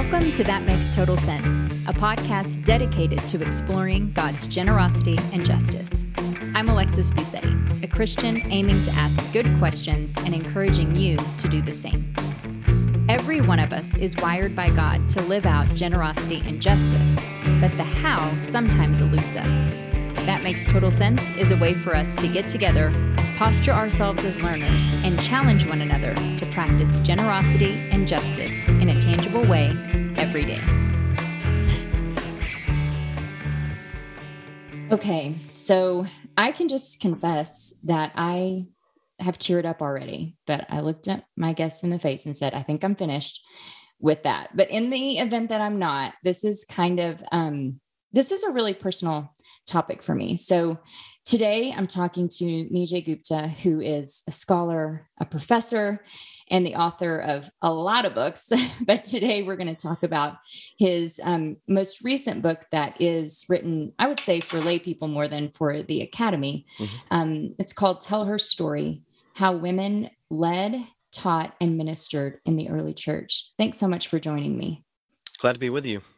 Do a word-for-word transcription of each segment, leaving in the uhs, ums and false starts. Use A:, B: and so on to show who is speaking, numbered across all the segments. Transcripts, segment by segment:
A: Welcome to That Makes Total Sense, a podcast dedicated to exploring God's generosity and justice. I'm Alexis Busetti, a Christian aiming to ask good questions and encouraging you to do the same. Every one of us is wired by God to live out generosity and justice, but the how sometimes eludes us. That Makes Total Sense is a way for us to get together, posture ourselves as learners, and challenge one another to practice generosity and justice in a tangible way every day. Okay, so I can just confess that I have teared up already, but I looked at my guest in the face and said, I think I'm finished with that. But in the event that I'm not, this is kind of, um, this is a really personal topic for me. So today I'm talking to Nijay Gupta, who is a scholar, a professor, and the author of a lot of books. But today we're going to talk about his um, most recent book that is written, I would say, for lay people more than for the academy. Mm-hmm. Um, it's called Tell Her Story: How Women Led, Taught, and Ministered in the Early Church. Thanks so much for joining me.
B: Glad to be with you.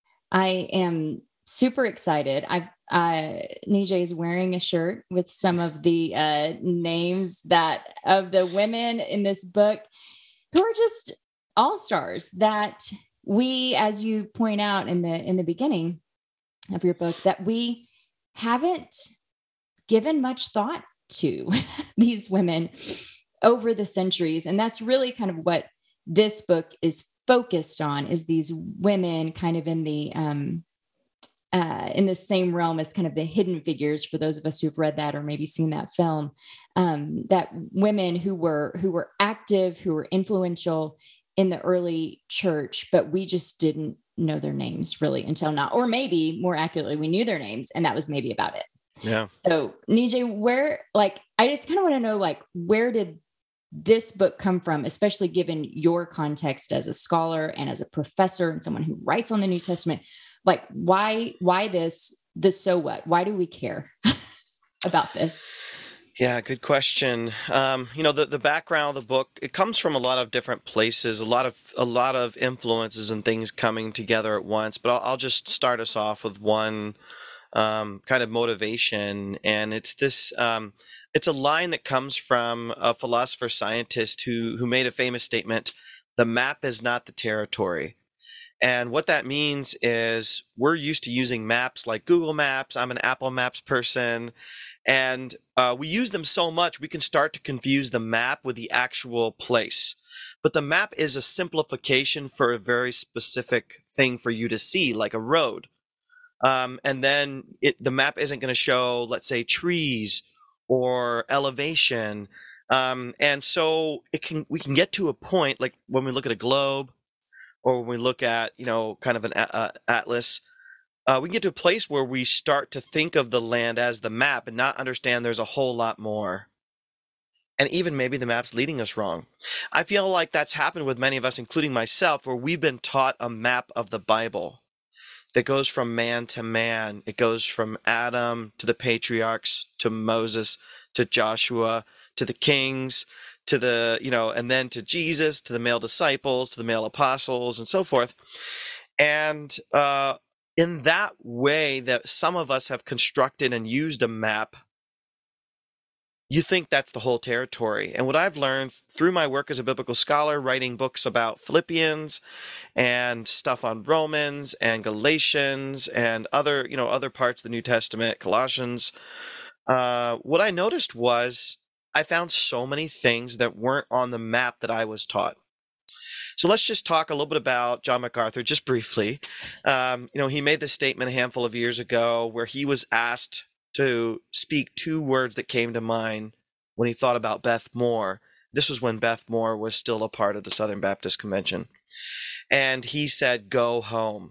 A: I am super excited. I uh, Nijay is wearing a shirt with some of the uh, names that of the women in this book who are just all stars that we, as you point out in the in the beginning of your book, that we haven't given much thought to these women over the centuries. And that's really kind of what this book is focused on, is these women kind of in the um, Uh, in the same realm as kind of the Hidden Figures, for those of us who've read that or maybe seen that film, um, that women who were who were active, who were influential in the early church, but we just didn't know their names really until now. Or maybe more accurately, we knew their names and that was maybe about it.
B: Yeah.
A: So Nijay, where, like, I just kind of want to know, like, where did this book come from, especially given your context as a scholar and as a professor and someone who writes on the New Testament? Like, why, why this, this, so what? Why do we care about this?
B: Yeah, good question. Um, you know, the, the background of the book, it comes from a lot of different places, a lot of, a lot of influences and things coming together at once, but I'll, I'll just start us off with one um, kind of motivation. And it's this, um, it's a line that comes from a philosopher scientist who, who made a famous statement: the map is not the territory. And what that means is we're used to using maps like Google Maps. I'm an Apple Maps person. And uh, we use them so much, we can start to confuse the map with the actual place. But the map is a simplification for a very specific thing for you to see, like a road. Um, and then it, the map isn't going to show, let's say, trees or elevation. Um, and so it can we can get to a point, like when we look at a globe, or when we look at, you know, kind of an uh, atlas, uh, we can get to a place where we start to think of the land as the map and not understand there's a whole lot more. And even maybe the map's leading us wrong. I feel like that's happened with many of us, including myself, where we've been taught a map of the Bible that goes from man to man. It goes from Adam to the patriarchs, to Moses, to Joshua, to the kings, to the, you know, and then to Jesus, to the male disciples, to the male apostles, and so forth. And uh, in that way that some of us have constructed and used a map, you think that's the whole territory. And what I've learned through my work as a biblical scholar, writing books about Philippians and stuff on Romans and Galatians and other, you know, other parts of the New Testament, Colossians, uh, what I noticed was I found so many things that weren't on the map that I was taught. So let's just talk a little bit about John MacArthur, just briefly. Um, you know, he made this statement a handful of years ago where he was asked to speak two words that came to mind when he thought about Beth Moore. This was when Beth Moore was still a part of the Southern Baptist Convention. And he said, "Go home."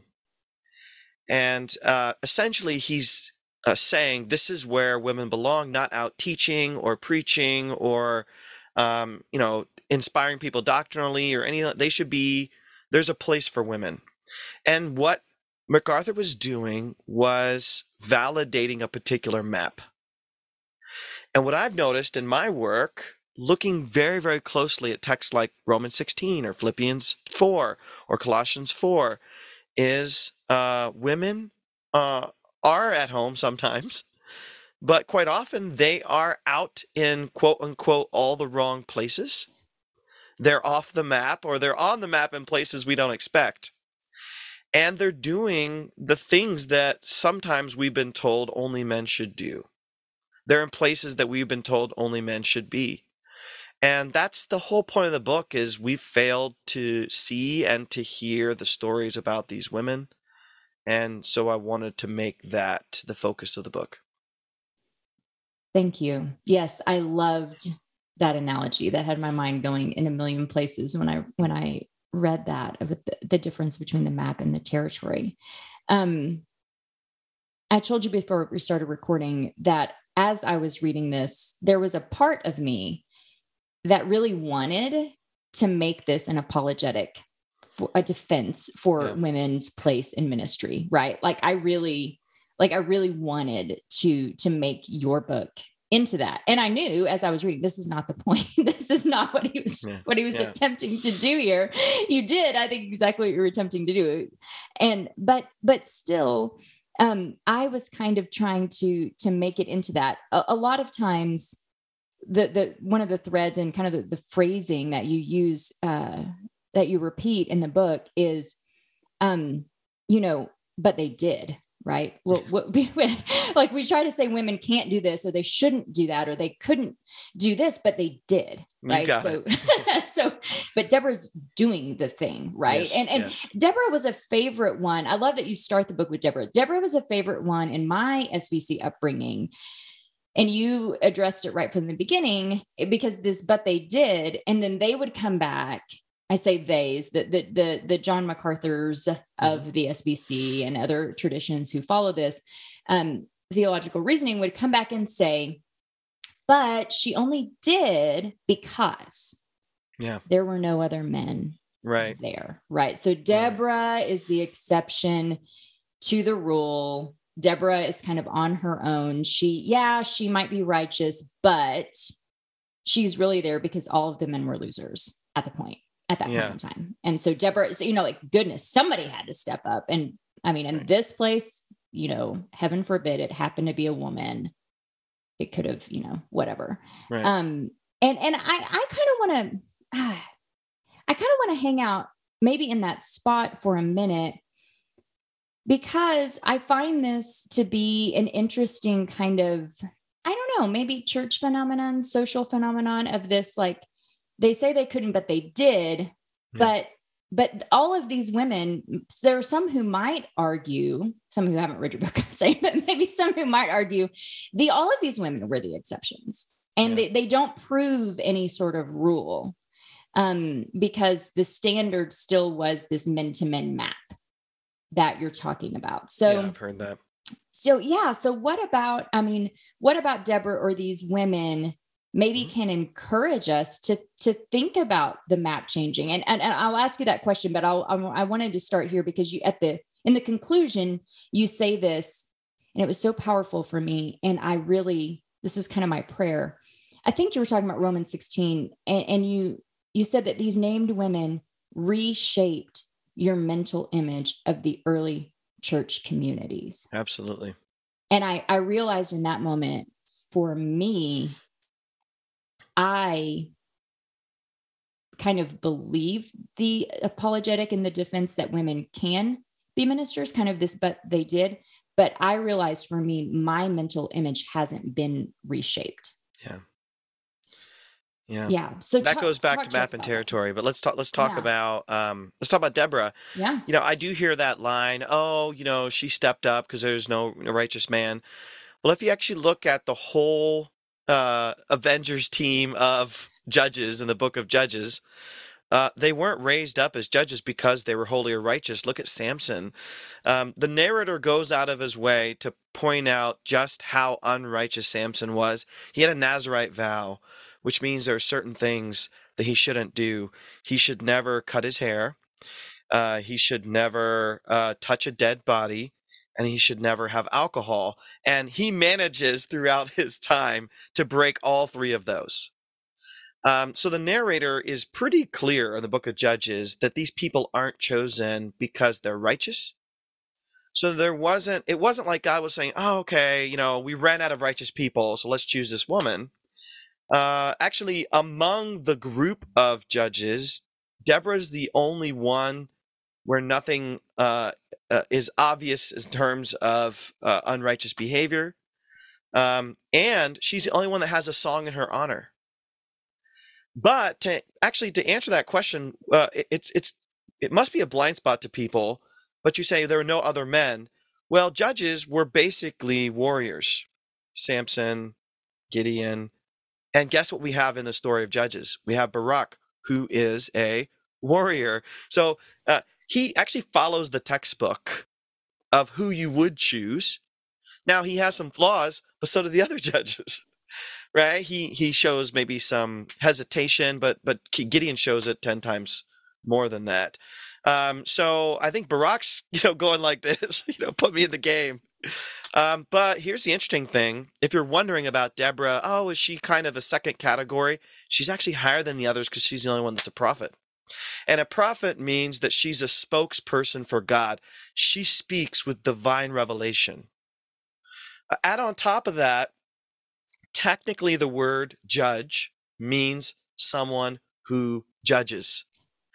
B: And uh, essentially he's Uh, saying this is where women belong, not out teaching or preaching or, um, you know, inspiring people doctrinally or any. They should be. There's a place for women, and what MacArthur was doing was validating a particular map. And what I've noticed in my work looking very, very closely at texts like Romans sixteen or Philippians four or Colossians four is uh, women uh, are at home sometimes, but quite often they are out in quote unquote all the wrong places. They're off the map, or they're on the map in places we don't expect. And they're doing the things that sometimes we've been told only men should do. They're in places that we've been told only men should be. And that's the whole point of the book, is we've failed to see and to hear the stories about these women. And so I wanted to make that the focus of the book.
A: Thank you. Yes, I loved that analogy. That had my mind going in a million places when I when I read that, of the, the difference between the map and the territory. Um, I told you before we started recording that as I was reading this, there was a part of me that really wanted to make this an apologetic, for a defense for yeah. women's place in ministry, right? Like I really, like I really wanted to, to make your book into that. And I knew as I was reading, this is not the point. This is not what he was, yeah. what he was yeah. attempting to do here. You did, I think, exactly what you were attempting to do. And, but, but still, um, I was kind of trying to, to make it into that. A, a lot of times the, the, one of the threads and kind of the, the phrasing that you use, uh, that you repeat in the book is, um, you know, but they did. Right. Well, what we, like we try to say women can't do this, or they shouldn't do that, or they couldn't do this, but they did. Right. So, so, but Deborah's doing the thing. Right. Yes, and and yes. Deborah was a favorite one. I love that you start the book with Deborah. Deborah was a favorite one in my S B C upbringing. And you addressed it right from the beginning, because this, but they did. And then they would come back. I say theys, the, the, the, the John MacArthur's of the S B C and other traditions who follow this um, theological reasoning would come back and say, but she only did because
B: yeah.
A: there were no other men
B: right
A: there. Right. So Deborah right. is the exception to the rule. Deborah is kind of on her own. She, yeah, she might be righteous, but she's really there because all of the men were losers at the point. At that yeah. point in time. And so Deborah, so, you know, like, goodness, somebody had to step up. And I mean, in right. this place, you know, heaven forbid it happened to be a woman. It could have, you know, whatever.
B: Right.
A: Um, and, and I, I kind of want to, uh, I kind of want to hang out maybe in that spot for a minute, because I find this to be an interesting kind of, I don't know, maybe church phenomenon, social phenomenon of this, like, they say they couldn't, but they did. Yeah. But, but all of these women, there are some who might argue, some who haven't read your book, say, but maybe some who might argue the, all of these women were the exceptions, and yeah. they, they don't prove any sort of rule, um, because the standard still was this men to men map that you're talking about. So
B: yeah, I've heard that.
A: So, yeah. So what about, I mean, what about Deborah or these women maybe can encourage us to, to think about the map changing? And, and, and I'll ask you that question, but I'll, I wanted to start here because you, at the, in the conclusion, you say this, and it was so powerful for me. And I really, this is kind of my prayer. I think you were talking about Romans sixteen, and, and you, you said that these named women reshaped your mental image of the early church communities.
B: Absolutely.
A: And I, I realized in that moment, for me, I kind of believe the apologetic and the defense that women can be ministers, kind of this, but they did. But I realized for me, my mental image hasn't been reshaped.
B: Yeah. Yeah.
A: Yeah. So
B: that
A: talk,
B: goes back
A: talk
B: to
A: to
B: map and territory, that. But let's talk, let's talk
A: yeah.
B: about, um, let's talk about Deborah.
A: Yeah.
B: You know, I do hear that line, oh, you know, she stepped up because there's no, no righteous man. Well, if you actually look at the whole uh, Avengers team of judges in the book of Judges, uh, they weren't raised up as judges because they were holy or righteous. Look at Samson. Um, the narrator goes out of his way to point out just how unrighteous Samson was. He had a Nazirite vow, which means there are certain things that he shouldn't do. He should never cut his hair. Uh, he should never uh, touch a dead body. And he should never have alcohol. And he manages throughout his time to break all three of those. Um, so the narrator is pretty clear in the book of Judges that these people aren't chosen because they're righteous. So there wasn't, it wasn't like God was saying, oh, okay, you know, we ran out of righteous people, so let's choose this woman. Uh, actually, among the group of judges, Deborah's the only one where nothing uh, uh, is obvious in terms of uh, unrighteous behavior. Um, and she's the only one that has a song in her honor. But to actually to answer that question, uh, it, it's it's it must be a blind spot to people. But you say there were no other men. Well, judges were basically warriors. Samson, Gideon, and guess what we have in the story of Judges? We have Barak, who is a warrior. So uh, he actually follows the textbook of who you would choose. Now he has some flaws, but so do the other judges. Right? He he shows maybe some hesitation, but but Gideon shows it ten times more than that. Um, so I think Barak's, you know, going like this, you know, put me in the game. Um, but here's the interesting thing. If you're wondering about Deborah, oh, is she kind of a second category? She's actually higher than the others because she's the only one that's a prophet. And a prophet means that she's a spokesperson for God. She speaks with divine revelation. Add on top of that, technically, the word judge means someone who judges.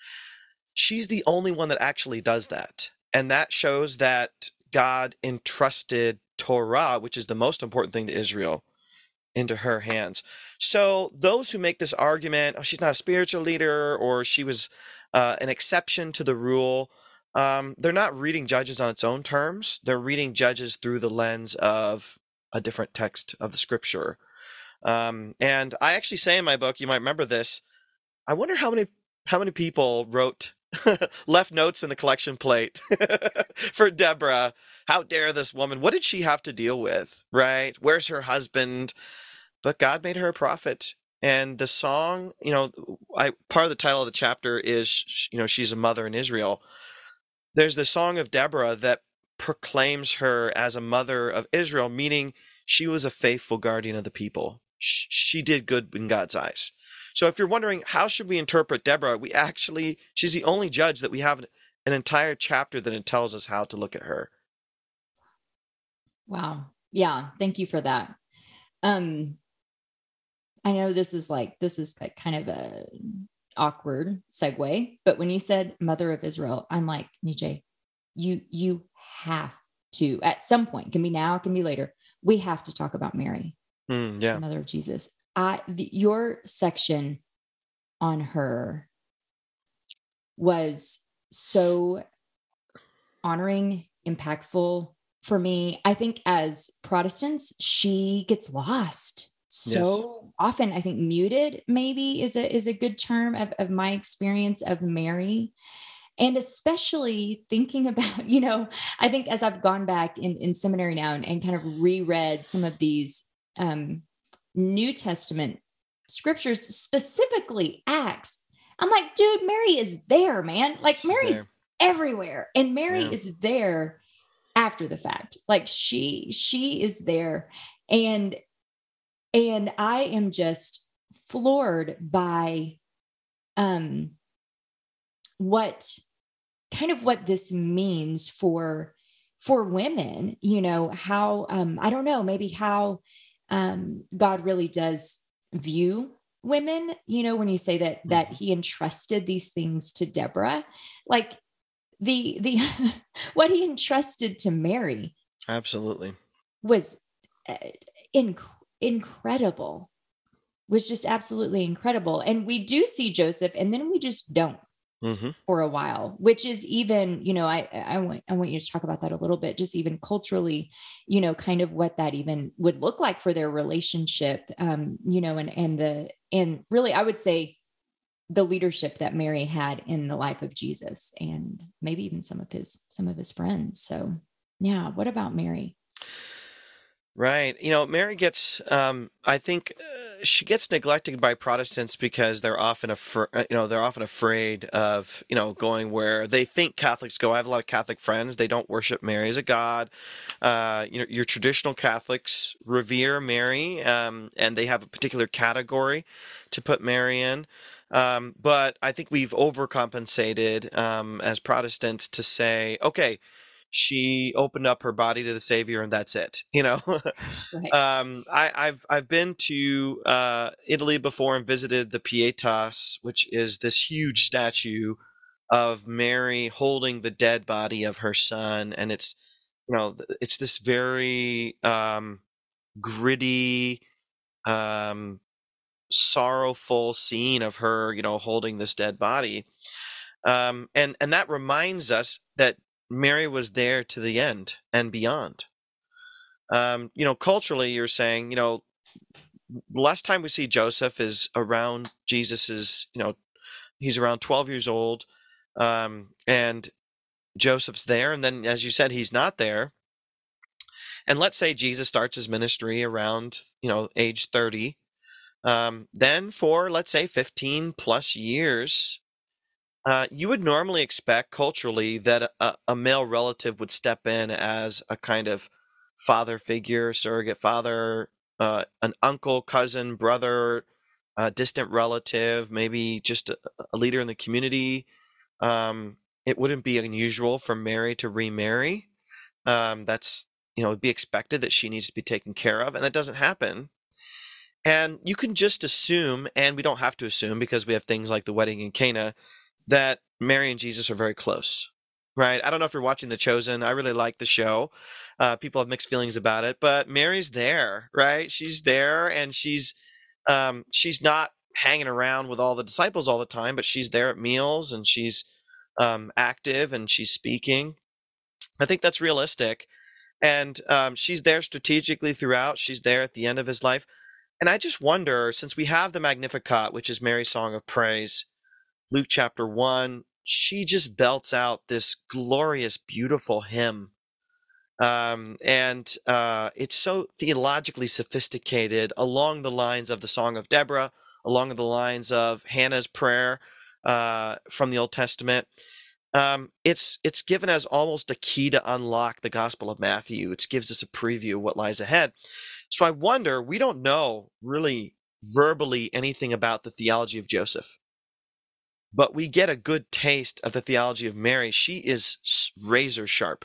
B: She's the only one that actually does that. And that shows that God entrusted Torah, which is the most important thing to Israel, into her hands. So those who make this argument, oh, she's not a spiritual leader, or she was uh, an exception to the rule, um, they're not reading Judges on its own terms. They're reading Judges through the lens of a different text of the scripture. Um, and I actually say in my book, you might remember this, I wonder how many how many people wrote, left notes in the collection plate for Deborah. How dare this woman? What did she have to deal with, right? Where's her husband? But God made her a prophet. And the song, you know, I part of the title of the chapter is, you know, she's a mother in Israel. There's the song of Deborah that proclaims her as a mother of Israel, meaning she was a faithful guardian of the people. She did good in God's eyes. So if you're wondering, how should we interpret Deborah? We actually, she's the only judge that we have an entire chapter that it tells us how to look at her.
A: Wow. Yeah. Thank you for that. Um, I know this is like, this is like kind of a awkward segue, but when you said mother of Israel, I'm like, Nijay, you, you have to, at some point, it can be now, it can be later, we have to talk about Mary.
B: Mm, yeah.
A: The mother of Jesus. I, the, your section on her was so honoring, impactful for me. I think as Protestants, she gets lost so yes. often. I think muted maybe is a, is a good term of, of my experience of Mary. And especially thinking about, you know, I think as I've gone back in, in seminary now and, and kind of reread some of these um, New Testament scriptures, specifically Acts, I'm like, dude, Mary is there, man. Like She's Mary's there. everywhere. And Mary yeah. is there after the fact. Like she, she is there. And, and I am just floored by um, what kind of what this means for, for women, you know, how, um, I don't know, maybe how um, God really does view women, you know, when you say that, that he entrusted these things to Deborah, like the, the, what he entrusted to Mary.
B: Absolutely.
A: Was uh, inc- incredible, was just absolutely incredible. And we do see Joseph and then we just don't. Mm-hmm. For a while, which is even, you know, I, I want, I want you to talk about that a little bit, just even culturally, you know, kind of what that even would look like for their relationship, um, you know, and, and the, and really, I would say the leadership that Mary had in the life of Jesus and maybe even some of his, some of his friends. So yeah. What about Mary?
B: Right. You know, Mary gets, um, I think uh, she gets neglected by Protestants because they're often, afra- you know, they're often afraid of, you know, going where they think Catholics go. I have a lot of Catholic friends. They don't worship Mary as a god. Uh, you know, your traditional Catholics revere Mary, um, and they have a particular category to put Mary in. Um, but I think we've overcompensated um, as Protestants to say, okay, she opened up her body to the Savior, and that's it. You know,
A: Right.
B: um, I, I've I've been to uh, Italy before and visited the Pietas, which is this huge statue of Mary holding the dead body of her son, and it's you know it's this very um, gritty, um, sorrowful scene of her, you know, holding this dead body, um, and and that reminds us that Mary was there to the end and beyond. Um, you know, culturally, you're saying, you know, the last time we see Joseph is around Jesus's, you know, he's around twelve years old, um, and Joseph's there, and then, as you said, he's not there. And let's say Jesus starts his ministry around, you know, age thirty. Um, then for, let's say, fifteen plus years, uh, you would normally expect culturally that a, a male relative would step in as a kind of father figure, surrogate father, uh, an uncle, cousin, brother, a distant relative, maybe just a, a leader in the community. Um, it wouldn't be unusual for Mary to remarry. Um, that's, you know, it'd be expected that she needs to be taken care of, and that doesn't happen. And you can just assume, and we don't have to assume because we have things like the wedding in Cana, that Mary and Jesus are very close, right? I don't know if you're watching The Chosen. I really like the show. Uh, people have mixed feelings about it, but Mary's there, right? She's there, and she's um, she's not hanging around with all the disciples all the time, but she's there at meals, and she's um, active, and she's speaking. I think that's realistic. And um, she's there strategically throughout. She's there at the end of his life. And I just wonder, since we have the Magnificat, which is Mary's song of praise, Luke chapter one, she just belts out this glorious, beautiful hymn. Um, and uh, it's so theologically sophisticated along the lines of the Song of Deborah, along the lines of Hannah's prayer uh, from the Old Testament. Um, it's it's given as almost a key to unlock the Gospel of Matthew. It gives us a preview of what lies ahead. So I wonder, we don't know really verbally anything about the theology of Joseph, but we get a good taste of the theology of Mary. She is razor sharp.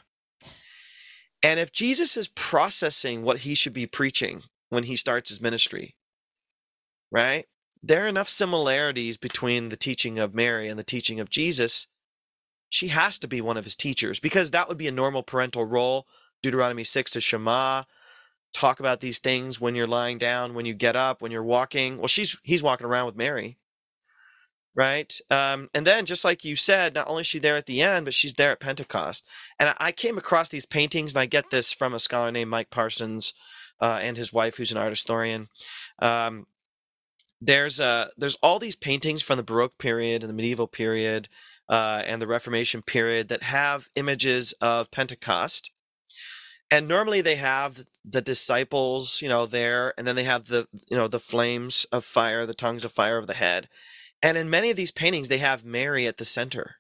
B: And if Jesus is processing what he should be preaching when he starts his ministry, right? There are enough similarities between the teaching of Mary and the teaching of Jesus. She has to be one of his teachers, because that would be a normal parental role. Deuteronomy six to Shema, talk about these things when you're lying down, when you get up, when you're walking. Well, she's he's walking around with Mary, right? Um, and then, just like you said, not only is she there at the end, but she's there at Pentecost. And I, I came across these paintings, and I get this from a scholar named Mike Parsons uh, and his wife, who's an art historian. Um, there's uh, there's all these paintings from the Baroque period and the medieval period uh, and the Reformation period that have images of Pentecost. And normally they have the disciples, you know, there, and then they have the, you know, the flames of fire, the tongues of fire of the head. And in many of these paintings, they have Mary at the center.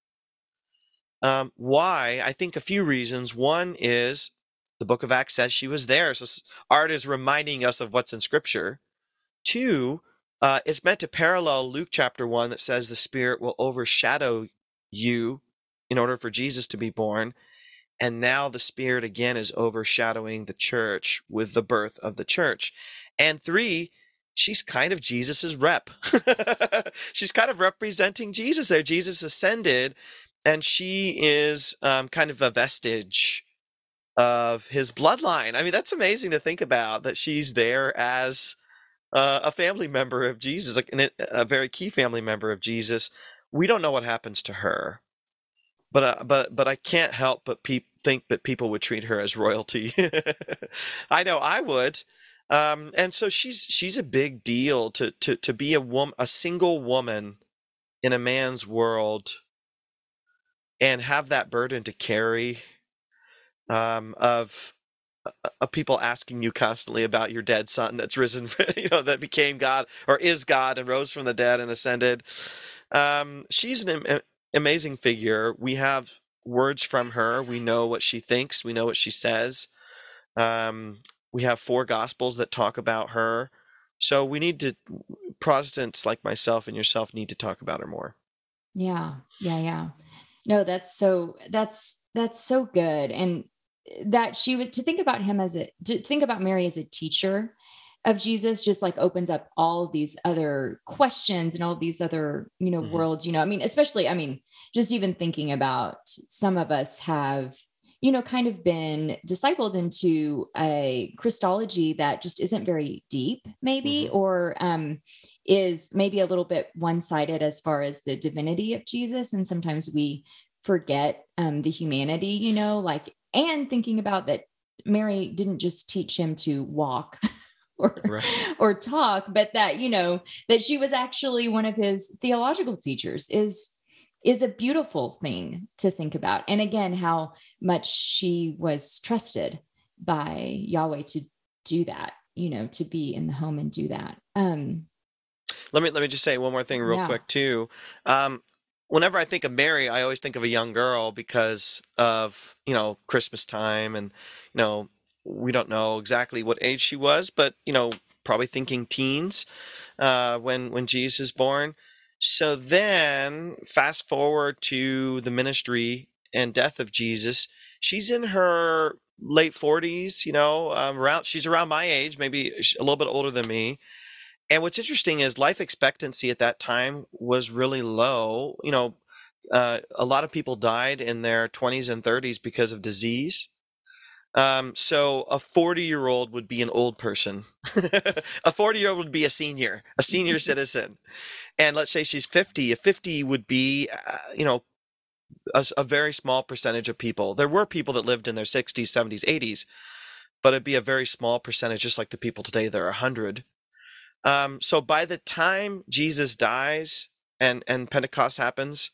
B: Um, why? I think a few reasons. One is the book of Acts says she was there. So art is reminding us of what's in Scripture. Two, uh, it's meant to parallel Luke chapter one that says the Spirit will overshadow you in order for Jesus to be born. And now the Spirit again is overshadowing the church with the birth of the church. And three, she's kind of Jesus's rep. She's kind of representing Jesus there. Jesus ascended, and she is um, kind of a vestige of his bloodline. I mean, that's amazing to think about, that she's there as uh, a family member of Jesus, like a very key family member of Jesus. We don't know what happens to her. But uh, but but I can't help but pe- think that people would treat her as royalty. I know I would, um, and so she's she's a big deal to to to be a woman, a single woman in a man's world, and have that burden to carry um, of uh, of people asking you constantly about your dead son that's risen, you know, that became God or is God and rose from the dead and ascended. Um, she's an am- amazing figure. We have words from her. We know what she thinks. We know what she says. Um, We have four gospels that talk about her. So we need to, Protestants like myself and yourself need to talk about her more.
A: Yeah. Yeah. Yeah. No, that's so, that's, that's so good. And that she would, to think about him as a, to think about Mary as a teacher of Jesus just like opens up all these other questions and all these other, you know,
B: hmm
A: worlds, you know, I mean, especially, I mean, just even thinking about some of us have, you know, kind of been discipled into a Christology that just isn't very deep, maybe,
B: hmm
A: or um, is maybe a little bit one-sided as far as the divinity of Jesus. And sometimes we forget um, the humanity, you know, like, and thinking about that Mary didn't just teach him to walk or
B: Right.
A: or talk, but that, you know, that she was actually one of his theological teachers is is a beautiful thing to think about. And again, how much she was trusted by Yahweh to do that, you know, to be in the home and do that. Um,
B: Let me let me just say one more thing real
A: yeah.
B: quick too. Um, whenever I think of Mary, I always think of a young girl because of, you know, Christmas time, and you know, we don't know exactly what age she was, but you know, probably thinking teens uh, when when Jesus is born. So then, fast forward to the ministry and death of Jesus. She's in her late forties, you know, um, around she's around my age, maybe a little bit older than me. And what's interesting is life expectancy at that time was really low. You know, uh, a lot of people died in their twenties and thirties because of disease. Um, so a forty year old would be an old person. A forty year old would be a senior, a senior citizen. And let's say she's fifty, a fifty would be, uh, you know, a, s- a very small percentage of people. There were people that lived in their sixties, seventies, eighties, but it'd be a very small percentage, just like the people today, there are one hundred. Um, so by the time Jesus dies and and Pentecost happens,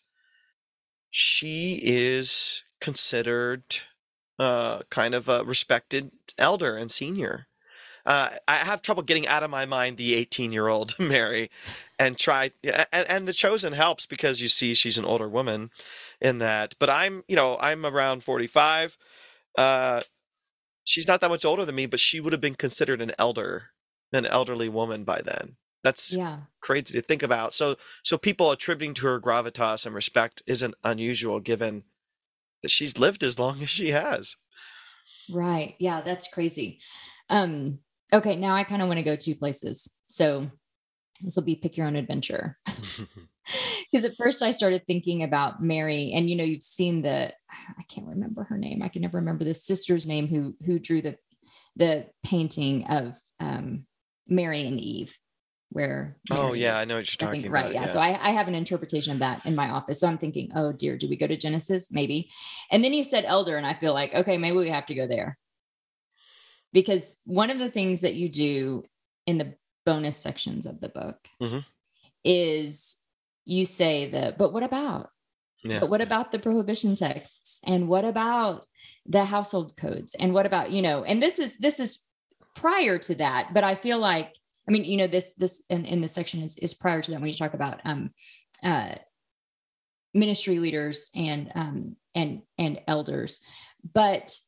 B: she is considered uh, kind of a respected elder and senior. Uh, I have trouble getting out of my mind the eighteen-year-old Mary, and try yeah, and, and the chosen helps because you see she's an older woman in that. But I'm you know I'm around forty-five. Uh, she's not that much older than me, but she would have been considered an elder, an elderly woman by then. That's
A: Yeah.
B: crazy to think about. So, so people attributing to her gravitas and respect isn't unusual, given that she's lived as long as she has.
A: Right. Yeah. That's crazy. Um, okay. Now I kind of want to go two places. So this will be pick your own adventure. Because at first I started thinking about Mary, and you know, you've seen the I can't remember her name. I can never remember the sister's name who who drew the the painting of um, Mary and Eve, where
B: Oh
A: Mary
B: yeah, I
A: is.
B: know what you're
A: I think
B: talking
A: right,
B: about.
A: yeah.
B: Yeah.
A: So I, I have an interpretation of that in my office. So I'm thinking, oh dear, do we go to Genesis? Maybe. And then you said elder, and I feel like, okay, maybe we have to go there because one of the things that you do in the bonus sections of the book
B: hmm
A: is you say that, but what about?
B: Yeah.
A: But what about the prohibition texts? And what about the household codes? And what about, you know, and this is this is prior to that, but I feel like, I mean, you know, this this in, in this section is is prior to that when you talk about um uh ministry leaders and um and and elders. But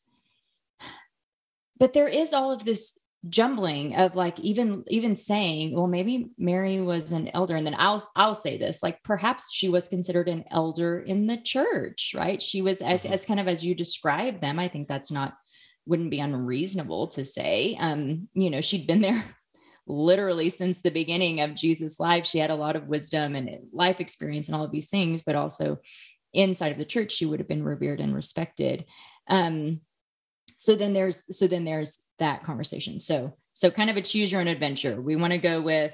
A: but there is all of this jumbling of like even even saying, well, maybe Mary was an elder. And then i'll i'll say this, like perhaps she was considered an elder in the church, right? She was as
B: hmm
A: as kind of as you described them. I think that's not wouldn't be unreasonable to say. Um you know, she'd been there literally since the beginning of Jesus' life. She had a lot of wisdom and life experience and all of these things, but also inside of the church she would have been revered and respected. um so then there's so then there's that conversation. So so kind of a choose your own adventure. We want to go with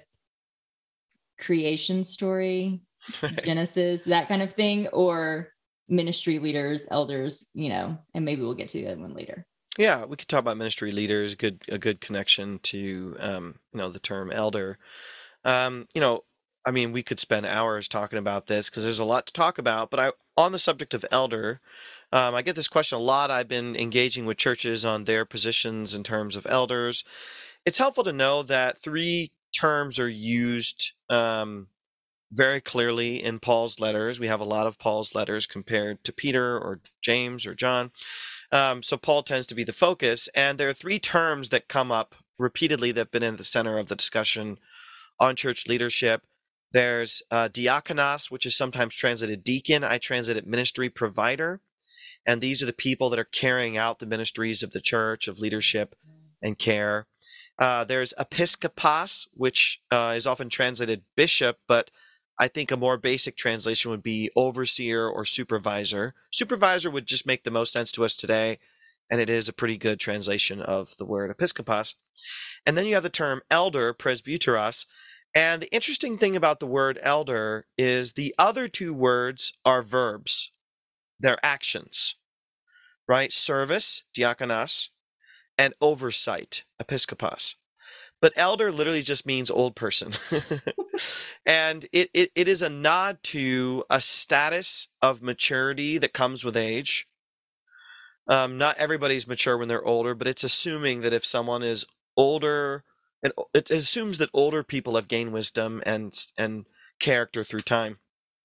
A: creation story,
B: Right.
A: Genesis, that kind of thing, or ministry leaders, elders, you know, and maybe we'll get to that one later.
B: Yeah, we could talk about ministry leaders. Good, a good connection to um, you know the term elder. Um, you know, I mean, we could spend hours talking about this because there's a lot to talk about. But I, on the subject of elder, um, I get this question a lot. I've been engaging with churches on their positions in terms of elders. It's helpful to know that three terms are used um, very clearly in Paul's letters. We have a lot of Paul's letters compared to Peter or James or John. Um, so Paul tends to be the focus. And there are three terms that come up repeatedly that have been in the center of the discussion on church leadership. There's uh, diakonos, which is sometimes translated deacon. I translate it ministry provider. And these are the people that are carrying out the ministries of the church, of leadership and care. Uh, there's episkopos, which uh, is often translated bishop, but I think a more basic translation would be overseer or supervisor. Supervisor would just make the most sense to us today, and it is a pretty good translation of the word episkopos. And then you have the term elder, presbyteros. And the interesting thing about the word elder is the other two words are verbs. They're actions, right? Service, diakonos, and oversight, episkopos. But elder literally just means old person. And it, it, it is a nod to a status of maturity that comes with age. Um, not everybody's mature when they're older, but it's assuming that if someone is older, and it assumes that older people have gained wisdom and and character through time.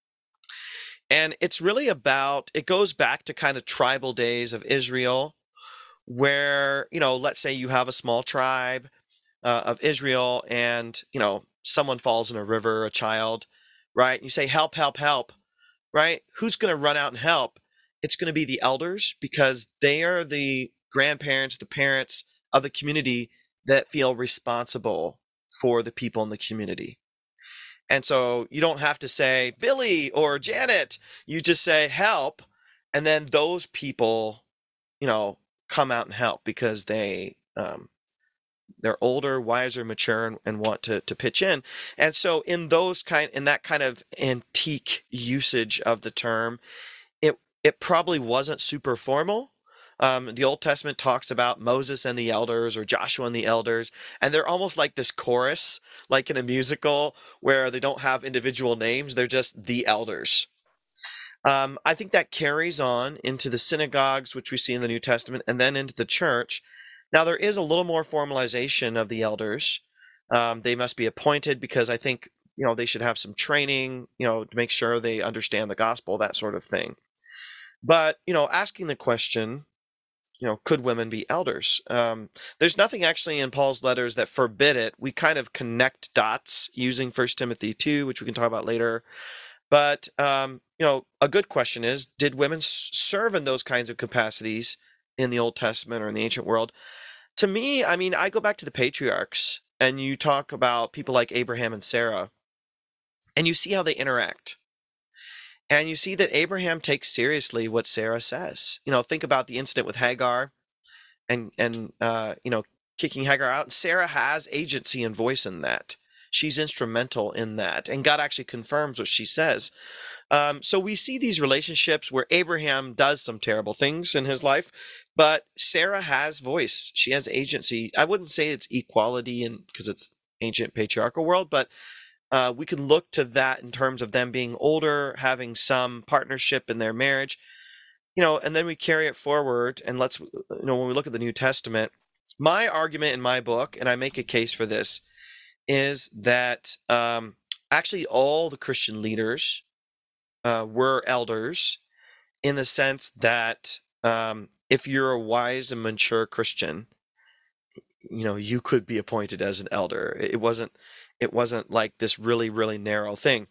B: And it's really about, it goes back to kind of tribal days of Israel, where, you know, let's say you have a small tribe uh, of Israel and, you know, someone falls in a river, a child, right? You say, help, help, help, right? Who's going to run out and help? It's going to be the elders, because they are the grandparents, the parents of the community that feel responsible for the people in the community. And so you don't have to say Billy or Janet, you just say help. And then those people, you know, come out and help because they, um, they're older, wiser, mature, and, and want to, to pitch in. And so in those kind, in that kind of antique usage of the term, it, it probably wasn't super formal. Um, the Old Testament talks about Moses and the elders, or Joshua and the elders, and they're almost like this chorus, like in a musical, where they don't have individual names. They're just the elders. Um, I think that carries on into the synagogues, which we see in the New Testament, and then into the church. Now, there is a little more formalization of the elders. Um, they must be appointed because I think, you know, they should have some training, you know, to make sure they understand the gospel, that sort of thing. But, you know, asking the question, you know, could women be elders? Um, there's nothing actually in Paul's letters that forbid it. We kind of connect dots using First Timothy two, which we can talk about later. But, um, you know, a good question is, did women serve in those kinds of capacities in the Old Testament or in the ancient world? To me, I mean, I go back to the patriarchs, and you talk about people like Abraham and Sarah, and you see how they interact. And you see that Abraham takes seriously what Sarah says. You know, think about the incident with Hagar and, and uh, you know, kicking Hagar out. And Sarah has agency and voice in that. She's instrumental in that. And God actually confirms what she says. Um, so we see these relationships where Abraham does some terrible things in his life, but Sarah has voice. She has agency. I wouldn't say it's equality in, because it's ancient patriarchal world, but Uh, we can look to that in terms of them being older, having some partnership in their marriage, you know, and then we carry it forward. And let's, you know, when we look at the New Testament, my argument in my book, and I make a case for this, is that um, actually all the Christian leaders uh, were elders, in the sense that um, if you're a wise and mature Christian, you know, you could be appointed as an elder. It wasn't, It wasn't like this really, really narrow thing.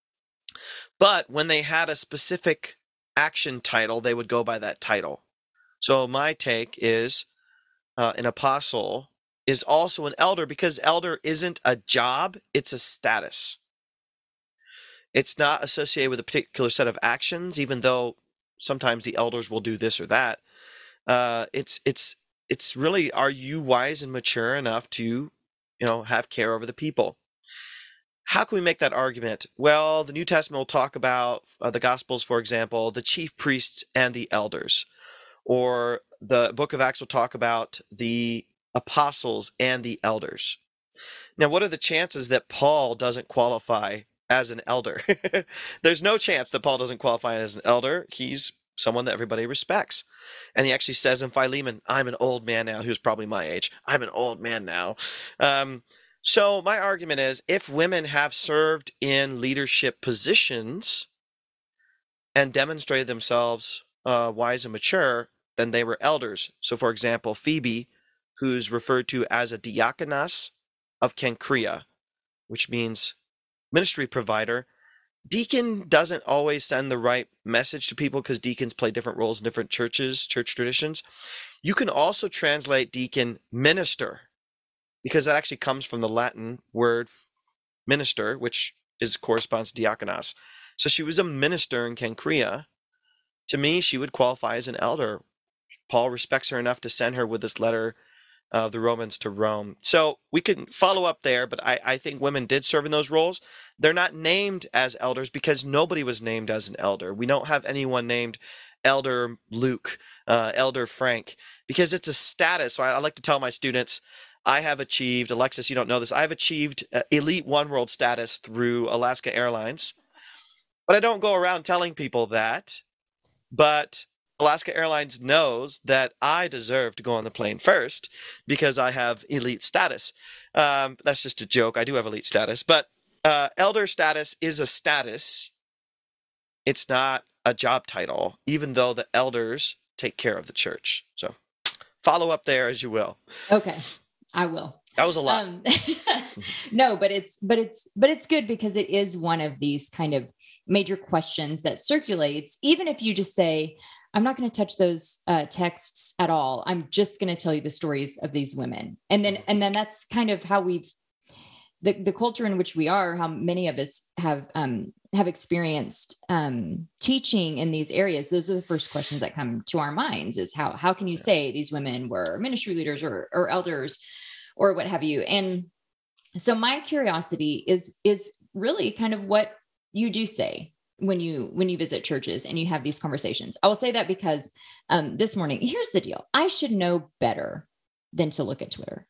B: But when they had a specific action title, they would go by that title. So my take is uh, an apostle is also an elder, because elder isn't a job, it's a status. It's not associated with a particular set of actions, even though sometimes the elders will do this or that. Uh, it's it's it's really, are you wise and mature enough to, you know, have care over the people? How can we make that argument? Well, the New Testament will talk about uh, the Gospels, for example, the chief priests and the elders. Or the book of Acts will talk about the apostles and the elders. Now, what are the chances that Paul doesn't qualify as an elder? There's no chance that Paul doesn't qualify as an elder. He's someone that everybody respects. And he actually says in Philemon, I'm an old man now, who's probably my age. I'm an old man now. Um, So my argument is, if women have served in leadership positions and demonstrated themselves uh, wise and mature, then they were elders. So, for example, Phoebe, who's referred to as a diakonos of Cenchrea, which means ministry provider. Deacon doesn't always send the right message to people because deacons play different roles in different churches, church traditions. You can also translate deacon minister, because that actually comes from the Latin word minister, which is corresponds to diakonos. So she was a minister in Cenchrea. To me, she would qualify as an elder. Paul respects her enough to send her with this letter of the Romans to Rome. So we can follow up there, but I, I think women did serve in those roles. They're not named as elders because nobody was named as an elder. We don't have anyone named Elder Luke, uh, Elder Frank, because it's a status. So I, I like to tell my students, I have achieved, Alexis, you don't know this, I've achieved uh, elite one world status through Alaska Airlines, but I don't go around telling people that. But Alaska Airlines knows that I deserve to go on the plane first because I have elite status. Um, that's just a joke. I do have elite status, but uh, elder status is a status. It's not a job title, even though the elders take care of the church. So follow up there as you will.
A: Okay, I will.
B: That was a lot.
A: Um, no, but it's but it's but it's good because it is one of these kind of major questions that circulates. Even if you just say, I'm not going to touch those uh, texts at all. I'm just going to tell you the stories of these women. And then, and then that's kind of how we've, the, the culture in which we are, how many of us have, um, have experienced um, teaching in these areas. Those are the first questions that come to our minds is how, how can you
B: Yeah.
A: say these women were ministry leaders or, or elders or what have you? And so my curiosity is, is really kind of what you do say when you, when you visit churches and you have these conversations. I will say that because um, this morning, here's the deal. I should know better than to look at Twitter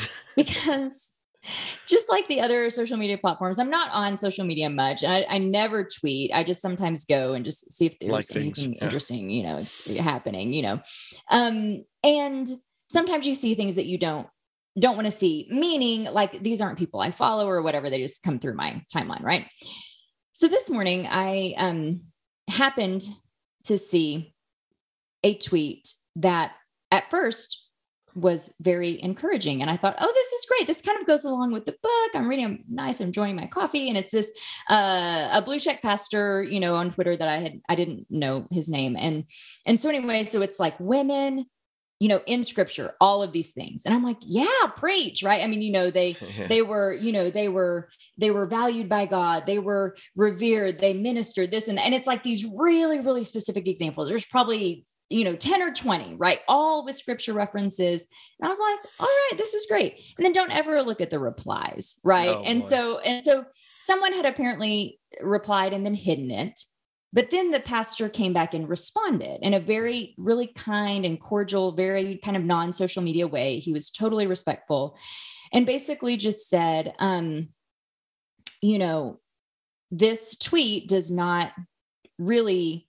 A: because just like the other social media platforms, I'm not on social media much. I, I never tweet. I just sometimes go and just see if there's
B: Like things,
A: anything
B: yeah.
A: interesting, you know, it's happening, you know? Um, and sometimes you see things that you don't, don't want to see, meaning like, these aren't people I follow or whatever. They just come through my timeline. Right. So this morning I um, happened to see a tweet that at first was very encouraging. And I thought, oh, this is great. This kind of goes along with the book. I'm reading, I'm nice, I'm enjoying my coffee. And it's this, uh, a blue check pastor, you know, on Twitter that I had, I didn't know his name. And, and so anyway, so it's like women, you know, in scripture, all of these things. And I'm like, yeah, preach. Right. I mean, you know, they,
B: Yeah.
A: they were, you know, they were, they were valued by God. They were revered. They ministered this. And, and it's like these really, really specific examples. There's probably, you know, ten or twenty, right? All with scripture references. And I was like, all right, this is great. And then don't ever look at the replies. Right.
B: Oh,
A: and
B: boy.
A: so, and so someone had apparently replied and then hidden it. But then the pastor came back and responded in a very, really kind and cordial, very kind of non-social media way. He was totally respectful and basically just said, um, you know, this tweet does not really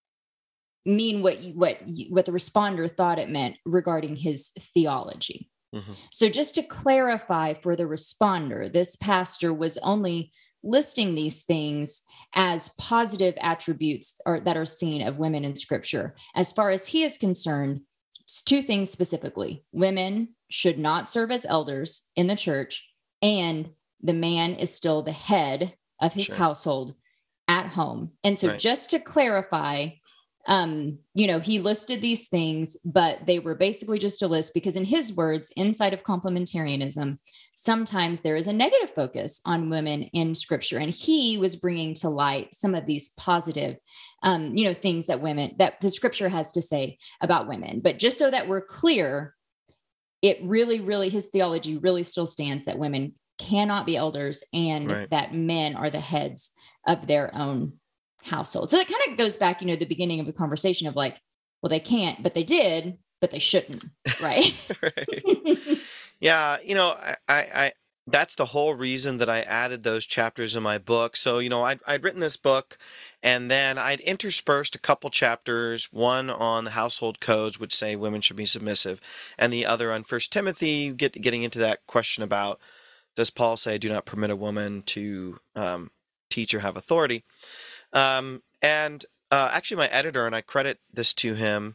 A: mean what you, what you, what the responder thought it meant regarding his theology.
B: Mhm.
A: So just to clarify for the responder, this pastor was only listing these things as positive attributes or that are seen of women in scripture. As far as he is concerned, it's two things specifically. Women should not serve as elders in the church, and the man is still the head of his
B: Sure.
A: household at home. And so
B: Right.
A: just to clarify, um, you know, he listed these things, but they were basically just a list because in his words, inside of complementarianism, sometimes there is a negative focus on women in scripture. And he was bringing to light some of these positive, um, you know, things that women, that the scripture has to say about women. But just so that we're clear, it really, really, his theology really still stands that women cannot be elders and
B: Right.
A: that men are the heads of their own household. So that kind of goes back, you know, the beginning of the conversation of like, well, they can't, but they did, but they shouldn't. Right.
B: Right. Yeah, you know, I, I, I that's the whole reason that I added those chapters in my book. So, you know, I'd, I'd written this book and then I'd interspersed a couple chapters, one on the household codes, which say women should be submissive, and the other on First Timothy, get, getting into that question about, does Paul say, do not permit a woman to um, teach or have authority? Um, and uh, actually my editor, and I credit this to him,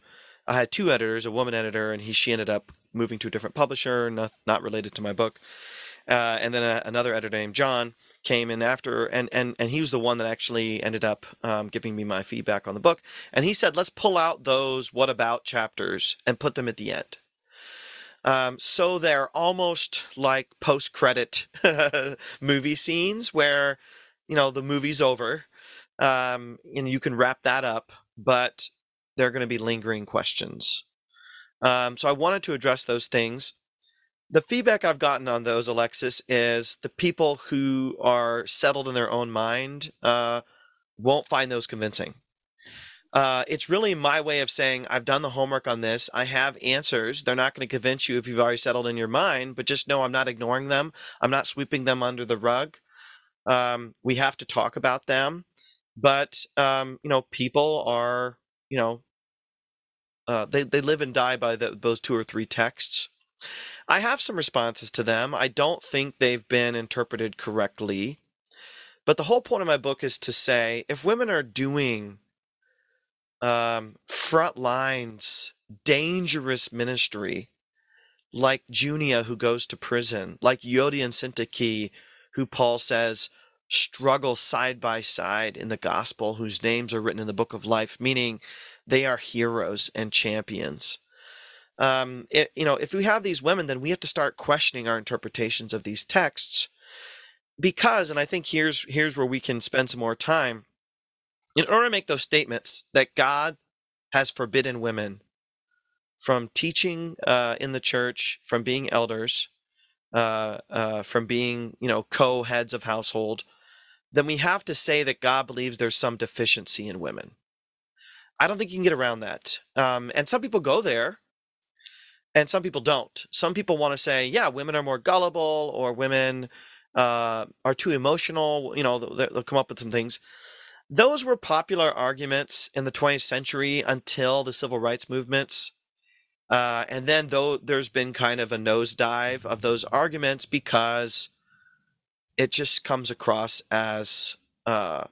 B: I had two editors, a woman editor, and he she ended up moving to a different publisher, not, not related to my book. Uh, and then a, another editor named John came in after, and, and, and he was the one that actually ended up um, giving me my feedback on the book. And he said, let's pull out those what about chapters and put them at the end. Um, so they're almost like post-credit movie scenes where, you know, the movie's over, um, and you can wrap that up, but there are going to be lingering questions. Um, so I wanted to address those things. The feedback I've gotten on those, Alexis, is the people who are settled in their own mind uh, won't find those convincing. Uh, it's really my way of saying, I've done the homework on this. I have answers. They're not going to convince you if you've already settled in your mind, but just know I'm not ignoring them. I'm not sweeping them under the rug. Um, we have to talk about them. But, um, you know, people are, you know, uh, they, they live and die by the, those two or three texts. I have some responses to them. I don't think they've been interpreted correctly. But the whole point of my book is to say, if women are doing um, front lines, dangerous ministry, like Junia, who goes to prison, like Yodi and Syntyche, who Paul says struggle side by side in the gospel, whose names are written in the book of life, meaning they are heroes and champions. Um, it, you know, if we have these women, then we have to start questioning our interpretations of these texts, because, and I think here's here's where we can spend some more time. In order to make those statements that God has forbidden women from teaching uh, in the church, from being elders, uh, uh, from being, you know, co-heads of household, then we have to say that God believes there's some deficiency in women. I don't think you can get around that. Um, and some people go there, and some people don't. Some people want to say, yeah, women are more gullible, or women uh, are too emotional. You know, they'll, they'll come up with some things. Those were popular arguments in the twentieth century until the civil rights movements. Uh, and then though there's been kind of a nosedive of those arguments because it just comes across as uh,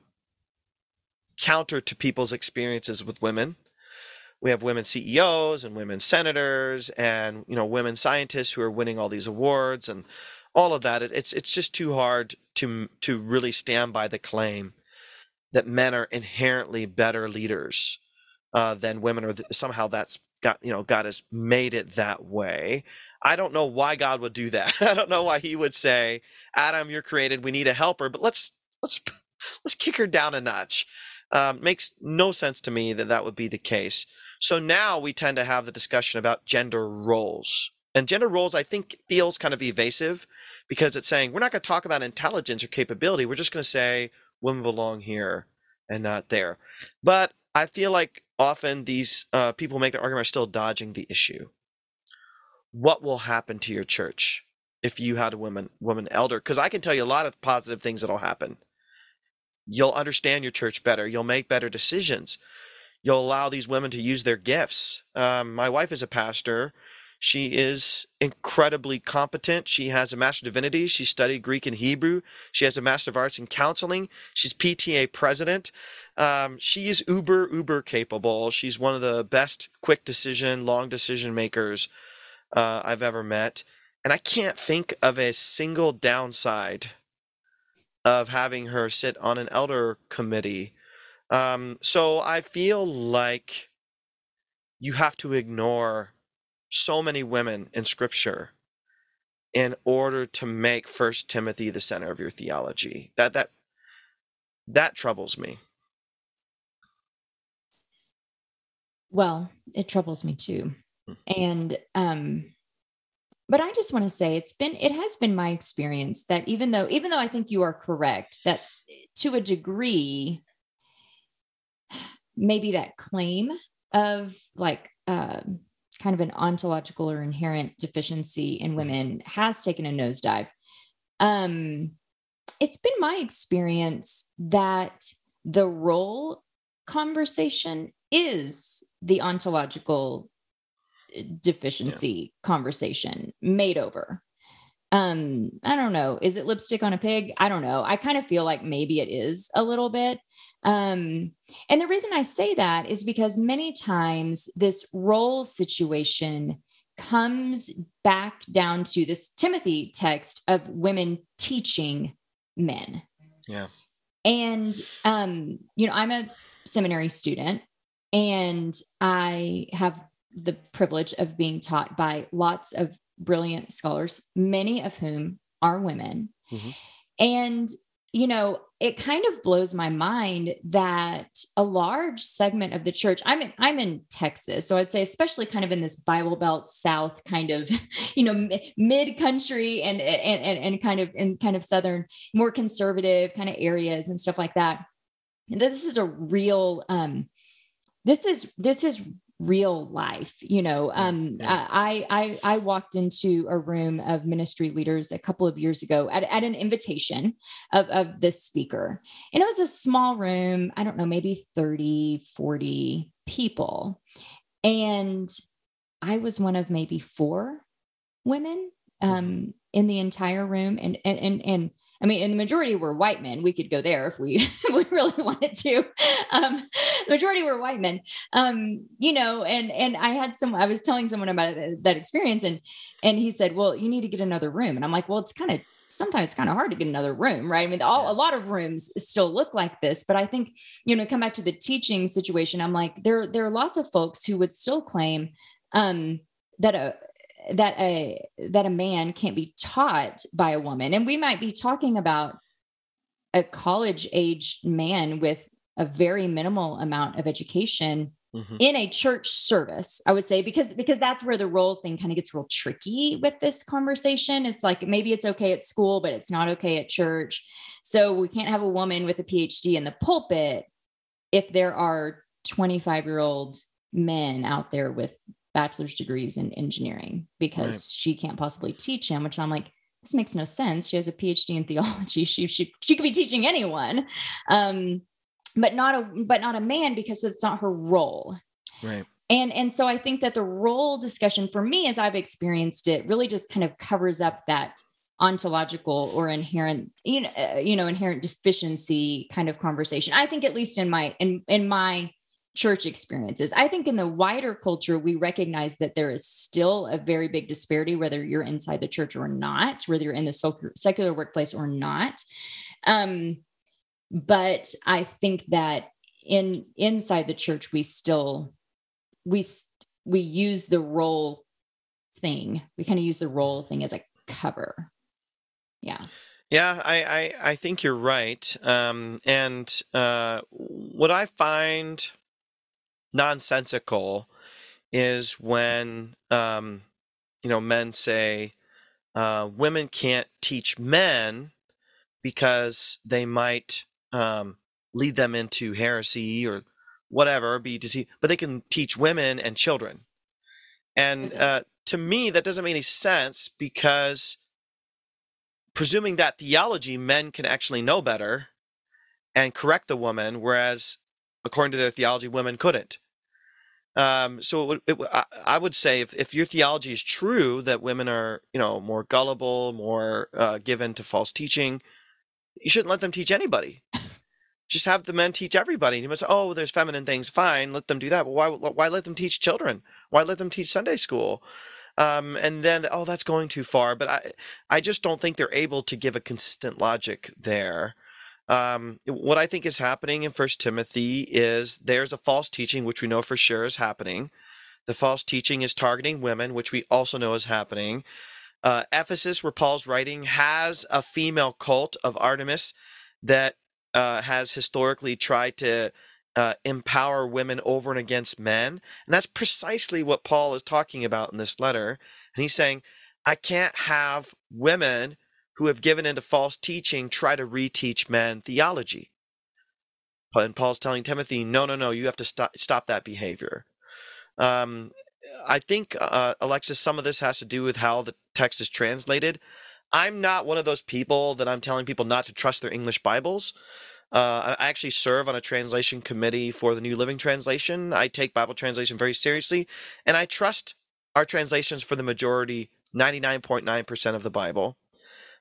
B: counter to people's experiences with women. We have women C E Os and women senators and, you know, women scientists who are winning all these awards and all of that. It's it's just too hard to to really stand by the claim that men are inherently better leaders uh, than women, or th- somehow that's got, you know, God has made it that way. I don't know why God would do that. I don't know why he would say, Adam, you're created, we need a helper, but let's let's let's kick her down a notch. Um, makes no sense to me that that would be the case. So now we tend to have the discussion about gender roles. And gender roles, I think, feels kind of evasive because it's saying we're not going to talk about intelligence or capability. We're just going to say women belong here and not there. But I feel like often these uh, people who make the argument are still dodging the issue. What will happen to your church if you had a woman woman elder? Because I can tell you a lot of positive things that'll happen. You'll understand your church better. You'll make better decisions. You'll allow these women to use their gifts. Um, my wife is a pastor. She is incredibly competent. She has a Master of Divinity. She studied Greek and Hebrew. She has a Master of Arts in Counseling. She's P T A president. Um, she is uber, uber capable. She's one of the best quick decision, long decision makers uh, I've ever met. And I can't think of a single downside of having her sit on an elder committee. Um, so I feel like you have to ignore so many women in Scripture in order to make First Timothy the center of your theology. That that that troubles me.
A: Well, it troubles me too. And um but I just want to say it's been it has been my experience that even though even though I think you are correct, that's to a degree maybe that claim of like um kind of an ontological or inherent deficiency in women has taken a nosedive. Um, it's been my experience that the role conversation is the ontological deficiency yeah. conversation made over. um, I don't know. Is it lipstick on a pig? I don't know. I kind of feel like maybe it is a little bit. Um, and the reason I say that is because many times this role situation comes back down to this Timothy text of women teaching men.
B: Yeah.
A: And, um, you know, I'm a seminary student, and I have the privilege of being taught by lots of brilliant scholars, many of whom are women. Mm-hmm. And, you know, it kind of blows my mind that a large segment of the church, I'm in, I'm in Texas. So I'd say, especially kind of in this Bible Belt South kind of, you know, mid country and, and, and, and kind of in kind of Southern, more conservative kind of areas and stuff like that. And this is a real, um, this is, this is real life, you know. um yeah. I, I I walked into a room of ministry leaders a couple of years ago at, at an invitation of, of this speaker, and it was a small room. I don't know, maybe thirty, forty people, and I was one of maybe four women um in the entire room, and and and, and I mean, and the majority were white men. We could go there if we, if we really wanted to. Um, the majority were white men, um, you know, and, and I had some, I was telling someone about it, that experience, and, and he said, well, you need to get another room. And I'm like, well, it's kind of, sometimes it's kind of hard to get another room, right? I mean, all, a lot of rooms still look like this, but I think, you know, come back to the teaching situation. I'm like, there, there are lots of folks who would still claim, um, that a, that a that a man can't be taught by a woman. And we might be talking about a college age man with a very minimal amount of education mm-hmm. in a church service, I would say, because because that's where the role thing kind of gets real tricky with this conversation. It's like, maybe it's okay at school, but it's not okay at church. So we can't have a woman with a P H D in the pulpit if there are twenty-five year old men out there with bachelor's degrees in engineering, because right. she can't possibly teach him, which I'm like, this makes no sense. She has a P H D in theology. She, she, she could be teaching anyone, um, but not a, but not a man, because it's not her role.
B: Right.
A: And, and so I think that the role discussion for me, as I've experienced it, really just kind of covers up that ontological or inherent, you know, uh, you know, inherent deficiency kind of conversation. I think, at least in my, in, in my, church experiences. I think in the wider culture, we recognize that there is still a very big disparity, whether you're inside the church or not, whether you're in the secular workplace or not. Um, but I think that in inside the church, we still, we, we use the role thing. We kind of use the role thing as a cover. Yeah.
B: Yeah, I, I, I think you're right. Um, and uh, what I find nonsensical is when, um, you know, men say uh, women can't teach men because they might um, lead them into heresy or whatever, be deceived, but they can teach women and children. And uh, to me, that doesn't make any sense, because presuming that theology, men can actually know better and correct the woman, whereas according to their theology, women couldn't. Um, so it would, it, I, I would say if, if your theology is true, that women are, you know, more gullible, more uh, given to false teaching, you shouldn't let them teach anybody. Just have the men teach everybody. You must say, oh, there's feminine things. Fine, let them do that. But why, why let them teach children? Why let them teach Sunday school? Um, and then, oh, that's going too far. But I, I just don't think they're able to give a consistent logic there. Um, what I think is happening in First Timothy is there's a false teaching, which we know for sure is happening. The false teaching is targeting women, which we also know is happening. Uh, Ephesus, where Paul's writing, has a female cult of Artemis that uh, has historically tried to uh, empower women over and against men. And that's precisely what Paul is talking about in this letter. And he's saying, I can't have women who have given into false teaching try to reteach men theology. And Paul's telling Timothy, no, no, no, you have to stop, stop that behavior. Um, I think, uh, Alexis, some of this has to do with how the text is translated. I'm not one of those people that I'm telling people not to trust their English Bibles. Uh, I actually serve on a translation committee for the New Living Translation. I take Bible translation very seriously, and I trust our translations for the majority, ninety-nine point nine percent of the Bible.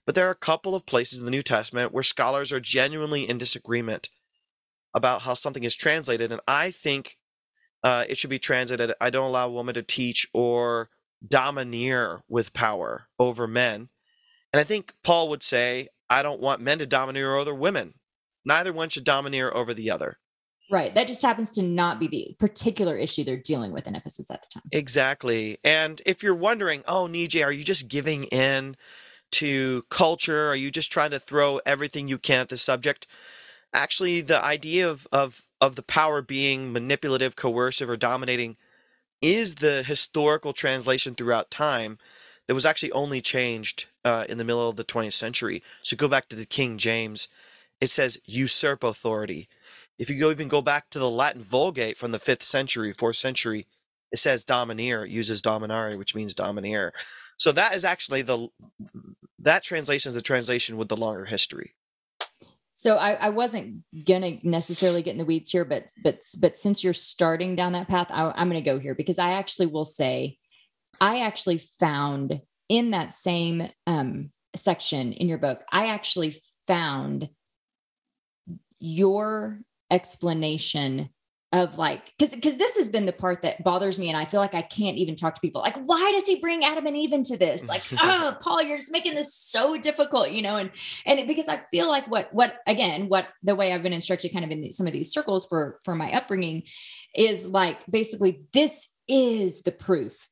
B: But there are a couple of places in the New Testament where scholars are genuinely in disagreement about how something is translated. And I think uh, it should be translated, I don't allow a woman to teach or domineer with power over men. And I think Paul would say, I don't want men to domineer over women. Neither one should domineer over the other.
A: Right. That just happens to not be the particular issue they're dealing with in Ephesus at the time.
B: Exactly. And if you're wondering, oh, Nije, are you just giving in to culture? Are you just trying to throw everything you can at the subject? Actually, the idea of, of, of the power being manipulative, coercive, or dominating is the historical translation throughout time that was actually only changed uh, in the middle of the twentieth century. So go back to the King James. It says usurp authority. If you go even go back to the Latin Vulgate from the fifth century, fourth century, it says domineer, it uses dominare, which means domineer. So that is actually the, that translation is the translation with the longer history.
A: So I, I wasn't going to necessarily get in the weeds here, but, but, but since you're starting down that path, I, I'm going to go here because I actually will say, I actually found in that same um, section in your book, I actually found your explanation of like, because because this has been the part that bothers me, and I feel like I can't even talk to people like, why does he bring Adam and Eve into this? Like, oh, Paul, you're just making this so difficult, you know? And and it, because I feel like what what again, what the way I've been instructed kind of in some of these circles for for my upbringing is like basically this is the proof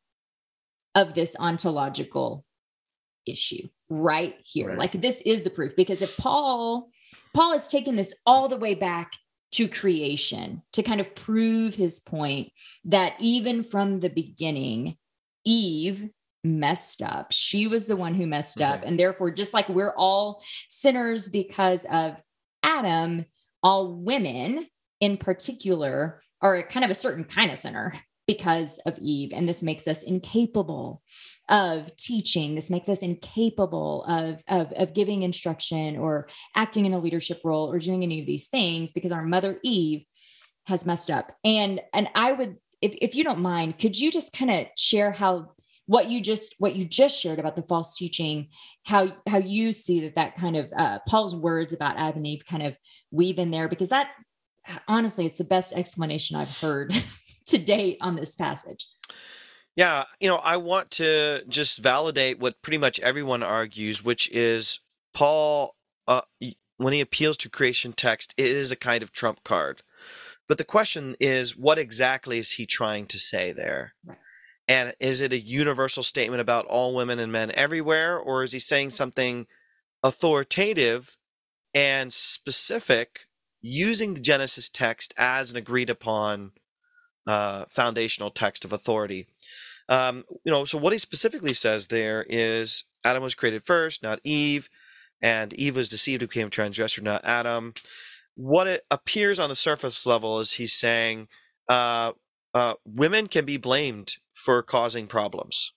A: of this ontological issue right here.
B: Right.
A: Like this is the proof, because if Paul Paul has taken this all the way back to creation to kind of prove his point that even from the beginning, Eve messed up. She was the one who messed up.
B: Right.
A: And therefore, just like we're all sinners because of Adam, all women in particular are kind of a certain kind of sinner because of Eve. And this makes us incapable of teaching. This makes us incapable of, of, of giving instruction or acting in a leadership role or doing any of these things because our mother Eve has messed up. And, and I would, if, if you don't mind, could you just kind of share how, what you just, what you just shared about the false teaching, how, how you see that, that kind of uh, Paul's words about Adam and Eve kind of weave in there, because that honestly, it's the best explanation I've heard to date on this passage.
B: Yeah, you know, I want to just validate what pretty much everyone argues, which is Paul, uh, when he appeals to creation text, it is a kind of trump card. But the question is, what exactly is he trying to say there?
A: Right.
B: And is it a universal statement about all women and men everywhere, or is he saying something authoritative and specific using the Genesis text as an agreed upon uh, foundational text of authority? Um, you know, so what he specifically says there is Adam was created first, not Eve, and Eve was deceived and became a transgressor, not Adam. What it appears on the surface level is he's saying uh, uh, women can be blamed for causing problems.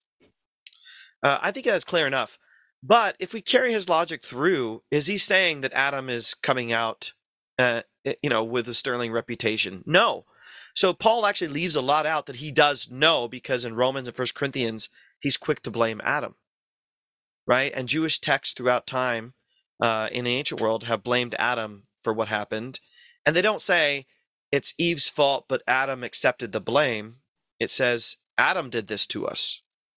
B: Uh, I think that's clear enough. But if we carry his logic through, is he saying that Adam is coming out, uh, you know, with a sterling reputation? No. So Paul actually leaves a lot out that he does know, because in Romans and First Corinthians, he's quick to blame Adam, right? And Jewish texts throughout time uh, in the ancient world have blamed Adam for what happened. And they don't say it's Eve's fault, but Adam accepted the blame. It says Adam did this to us.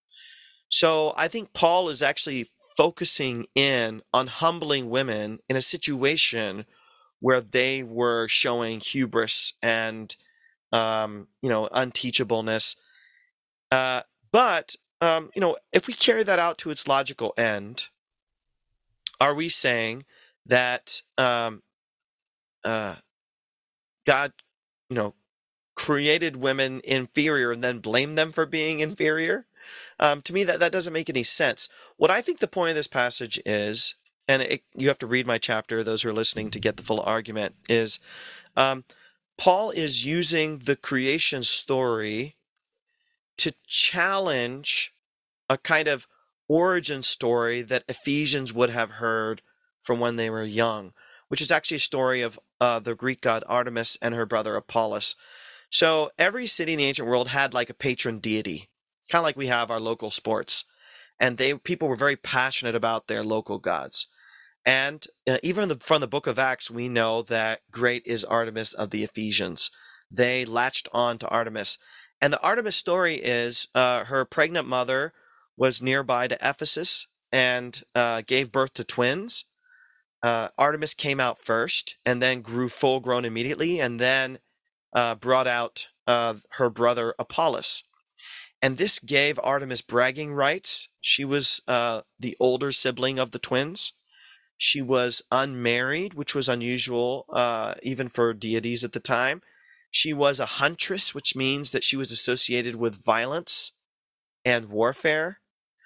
B: So I think Paul is actually focusing in on humbling women in a situation where they were showing hubris and Um, you know, unteachableness. Uh, but, um, you know, if we carry that out to its logical end, are we saying that um, uh, God, you know, created women inferior and then blamed them for being inferior? Um, to me, that, that doesn't make any sense. What I think the point of this passage is, and it, you have to read my chapter, those who are listening, to get the full argument, is um, Paul is using the creation story to challenge a kind of origin story that Ephesians would have heard from when they were young, which is actually a story of uh, the Greek god Artemis and her brother Apollos. So every city in the ancient world had like a patron deity, kind of like we have our local sports. and they people were very passionate about their local gods. And uh, even the, from the book of Acts, we know that great is Artemis of the Ephesians. They latched on to Artemis. And the Artemis story is uh, her pregnant mother was nearby to Ephesus and uh, gave birth to twins. Uh, Artemis came out first and then grew full grown immediately, and then uh, brought out uh, her brother Apollos. And this gave Artemis bragging rights. She was uh, the older sibling of the twins. She was unmarried, which was unusual uh, even for deities at the time. She was a huntress, which means that she was associated with violence and warfare.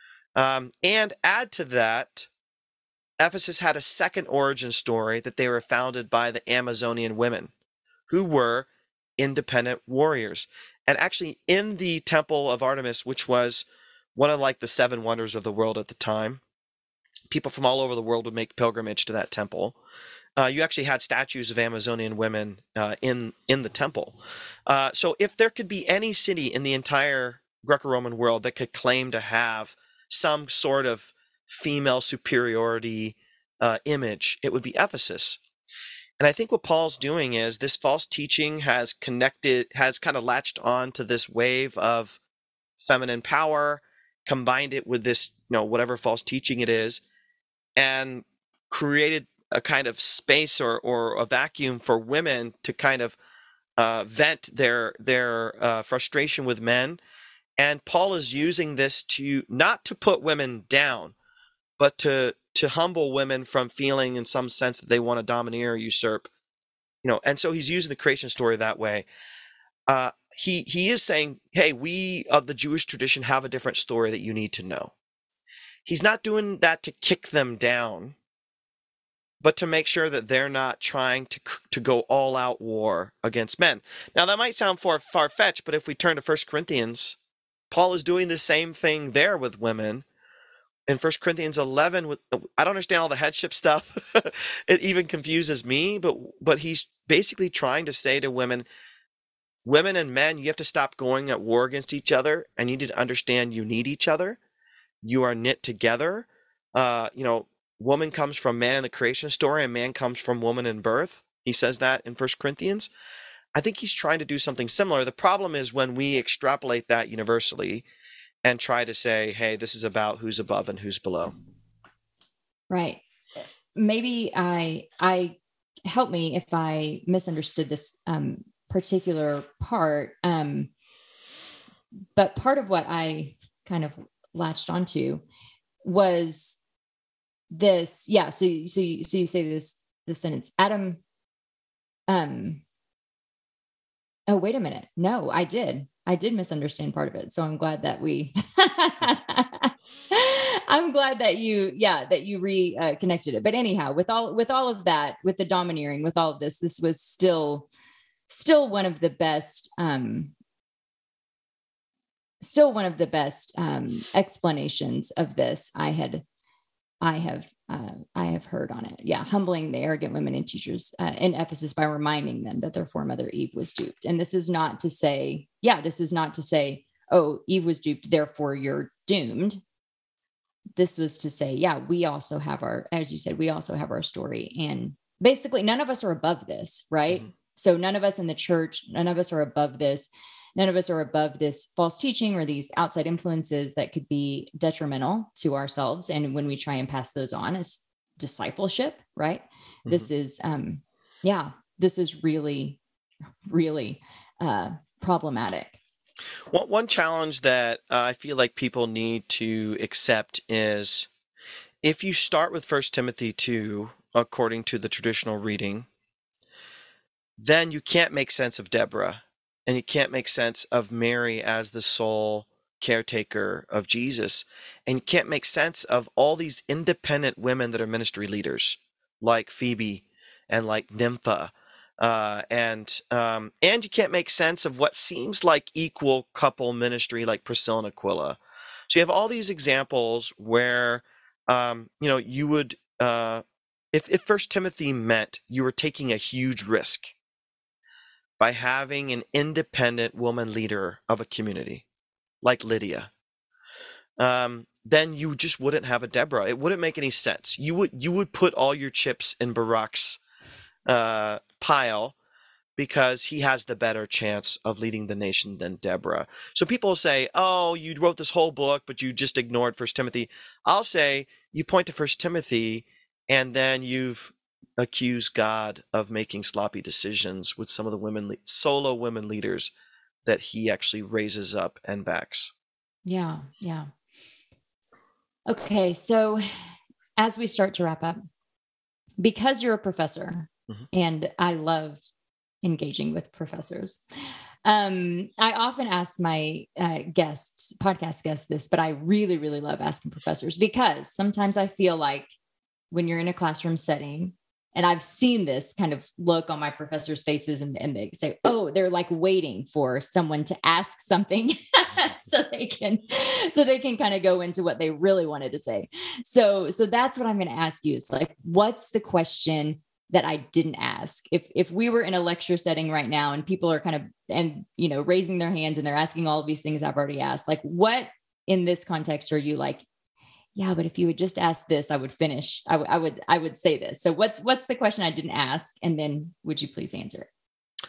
B: Um, and add to that, Ephesus had a second origin story that they were founded by the Amazonian women, who were independent warriors. And actually, in the Temple of Artemis, which was one of like the seven wonders of the world at the time, people from all over the world would make pilgrimage to that temple. Uh, you actually had statues of Amazonian women uh, in in the temple. Uh, so if there could be any city in the entire Greco-Roman world that could claim to have some sort of female superiority uh, image, it would be Ephesus. And I think what Paul's doing is this false teaching has connected, has kind of latched on to this wave of feminine power, combined it with this, you know, whatever false teaching it is, and created a kind of space or, or a vacuum for women to kind of uh, vent their their uh, frustration with men. And Paul is using this to not to put women down, but to to humble women from feeling in some sense that they want to domineer or usurp. You know, and so he's using the creation story that way. Uh, he he is saying, hey, we of the Jewish tradition have a different story that you need to know. He's not doing that to kick them down, but to make sure that they're not trying to to go all-out war against men. Now, that might sound far, far-fetched, but if we turn to First Corinthians, Paul is doing the same thing there with women. In First Corinthians eleven, with, I don't understand all the headship stuff. It even confuses me, but but he's basically trying to say to women, women and men, you have to stop going at war against each other, and you need to understand you need each other. You are knit together. Uh, you know, woman comes from man in the creation story, and man comes from woman in birth. He says that in First Corinthians. I think he's trying to do something similar. The problem is when we extrapolate that universally and try to say, hey, this is about who's above and who's below.
A: Right. Maybe I, I help me if I misunderstood this um, particular part. Um, but part of what I kind of latched onto was this. Yeah. So, so, you, so you say this, this sentence, Adam, um, oh, wait a minute. No, I did. I did misunderstand part of it. So I'm glad that we, I'm glad that you, yeah, that you reconnected uh, it. But anyhow, with all, with all of that, with the domineering, with all of this, this was still, still one of the best, um, still one of the best um, explanations of this I had, I have, uh, I have heard on it. Yeah. Humbling the arrogant women and teachers uh, in Ephesus by reminding them that their foremother Eve was duped. And this is not to say, yeah, this is not to say, oh, Eve was duped, therefore you're doomed. This was to say, yeah, we also have our, as you said, we also have our story. And basically none of us are above this, right? Mm-hmm. So none of us in the church, none of us are above this. None of us are above this false teaching or these outside influences that could be detrimental to ourselves. And when we try and pass those on as discipleship, right? Mm-hmm. This is, um, yeah, this is really, really uh, problematic.
B: Well, one challenge that uh, I feel like people need to accept is if you start with First Timothy two, according to the traditional reading, then you can't make sense of Deborah. And you can't make sense of Mary as the sole caretaker of Jesus. And you can't make sense of all these independent women that are ministry leaders, like Phoebe and like Nympha. Uh, and um, and you can't make sense of what seems like equal couple ministry, like Priscilla and Aquila. So you have all these examples where, um, you know, you would, uh, if, if First Timothy meant you were taking a huge risk by having an independent woman leader of a community, like Lydia, um, then you just wouldn't have a Deborah. It wouldn't make any sense. You would you would put all your chips in Barak's uh, pile because he has the better chance of leading the nation than Deborah. So people say, oh, you wrote this whole book, but you just ignored First Timothy. I'll say you point to First Timothy, and then you've accused God of making sloppy decisions with some of the women, solo women leaders that he actually raises up and backs.
A: Yeah, yeah. Okay, so as we start to wrap up, because you're a professor, mm-hmm. and I love engaging with professors, um, I often ask my uh, guests, podcast guests, this, but I really, really love asking professors because sometimes I feel like when you're in a classroom setting, and I've seen this kind of look on my professors' faces, and, and they say, oh, they're like waiting for someone to ask something so they can, so they can kind of go into what they really wanted to say. So, so that's what I'm going to ask you is like, what's the question that I didn't ask? If, if we were in a lecture setting right now and people are kind of, and, you know, raising their hands and they're asking all of these things I've already asked, like what in this context are you like, yeah, but if you would just ask this, I would finish. I, w- I would, I would say this. So what's, what's the question I didn't ask? And then would you please answer it?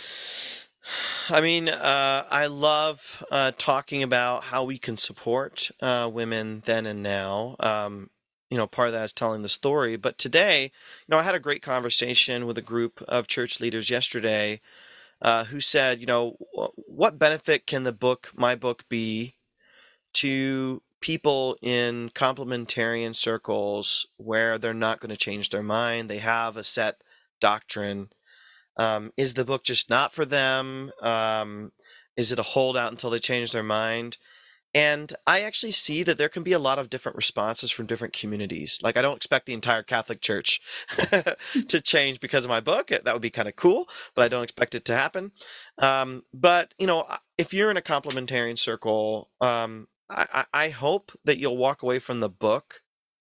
B: I mean, uh, I love uh, talking about how we can support uh, women then and now. Um, you know, part of that is telling the story. But today, you know, I had a great conversation with a group of church leaders yesterday uh, who said, you know, what benefit can the book, my book, be to people in complementarian circles where they're not going to change their mind? They have a set doctrine. Um, is the book just not for them? Um, is it a holdout until they change their mind? And I actually see that there can be a lot of different responses from different communities. Like, I don't expect the entire Catholic Church to change because of my book. That would be kind of cool, but I don't expect it to happen. Um, but, you know, if you're in a complementarian circle, um, I, I hope that you'll walk away from the book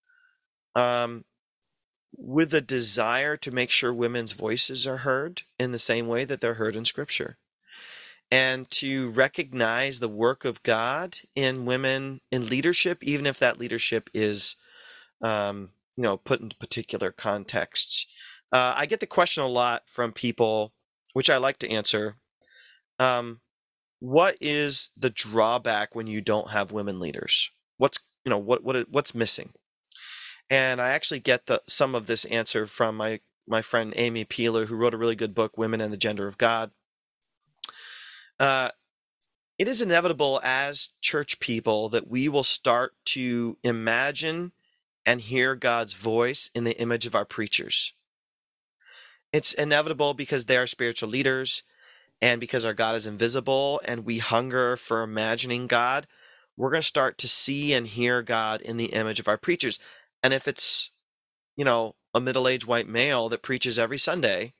B: um, with a desire to make sure women's voices are heard in the same way that they're heard in Scripture, and to recognize the work of God in women in leadership, even if that leadership is, um, you know, put into particular contexts. Uh, I get the question a lot from people, which I like to answer. Um, what is the drawback when you don't have women leaders? What's, you know, what what what's missing? And I actually get the some of this answer from my my friend Amy Peeler, who wrote a really good book, Women and the Gender of God. Uh, it is inevitable as church people that we will start to imagine and hear God's voice in the image of our preachers. It's inevitable because they are spiritual leaders, and because our God is invisible and we hunger for imagining God. We're going to start to see and hear God in the image of our preachers. And if it's, you know, a middle-aged white male that preaches every Sunday,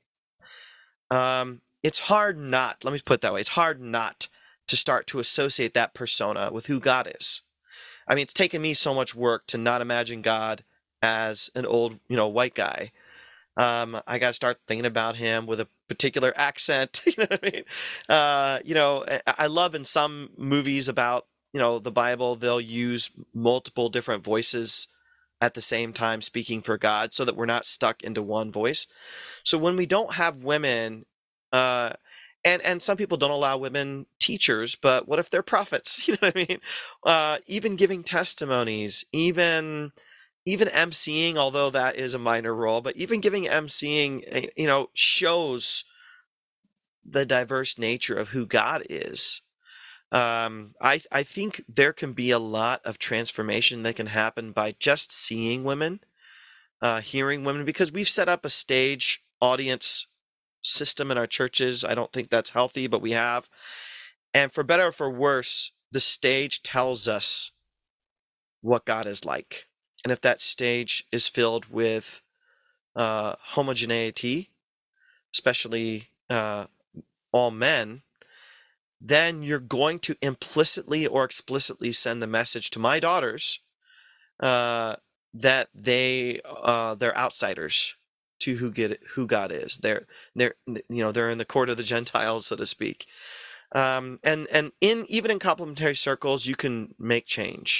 B: um, it's hard not, let me put it that way, it's hard not to start to associate that persona with who God is. I mean, it's taken me so much work to not imagine God as an old, you know, white guy. Um, I got to start thinking about him with a particular accent. You know what I mean? Uh, you know, I love in some movies about, you know, the Bible, they'll use multiple different voices at the same time speaking for God so that we're not stuck into one voice. So when we don't have women, uh, and, and some people don't allow women teachers, but what if they're prophets? You know what I mean? Uh, even giving testimonies, even... Even emceeing, although that is a minor role, but even giving emceeing, you know, shows the diverse nature of who God is. Um, I I think there can be a lot of transformation that can happen by just seeing women, uh, hearing women, because we've set up a stage audience system in our churches. I don't think that's healthy, but we have. And for better or for worse, the stage tells us what God is like. And if that stage is filled with uh, homogeneity, especially uh, all men, then you're going to implicitly or explicitly send the message to my daughters uh, that they uh, they're outsiders to who get who God is. They're they're you know they're in the court of the Gentiles, so to speak. Um, and and in even in complementary circles, you can make change.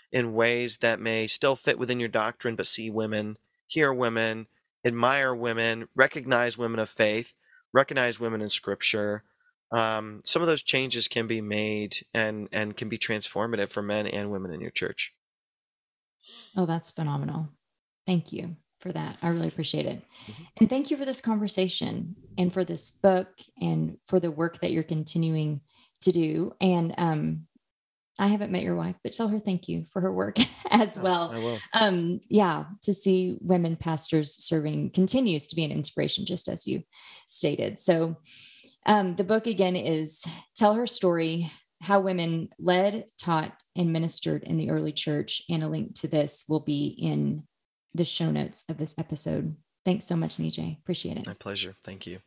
B: in ways that may still fit within your doctrine, but see women, hear women, admire women, recognize women of faith, recognize women in Scripture. Um, some of those changes can be made and, and can be transformative for men and women in your church.
A: Oh, that's phenomenal. Thank you for that. I really appreciate it. Mm-hmm. And thank you for this conversation and for this book and for the work that you're continuing to do. And um, I haven't met your wife, but tell her thank you for her work as well.
B: I will.
A: Um, yeah, to see women pastors serving continues to be an inspiration, just as you stated. So um, the book again is Tell Her Story, How Women Led, Taught, and Ministered in the Early Church. And a link to this will be in the show notes of this episode. Thanks so much, Nijay. Appreciate it.
B: My pleasure. Thank you.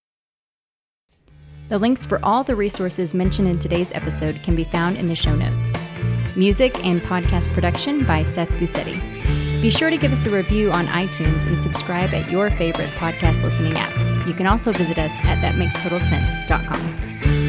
A: The links for all the resources mentioned in today's episode can be found in the show notes. Music and podcast production by Seth Busetti. Be sure to give us a review on iTunes and subscribe at your favorite podcast listening app. You can also visit us at that makes total sense dot com.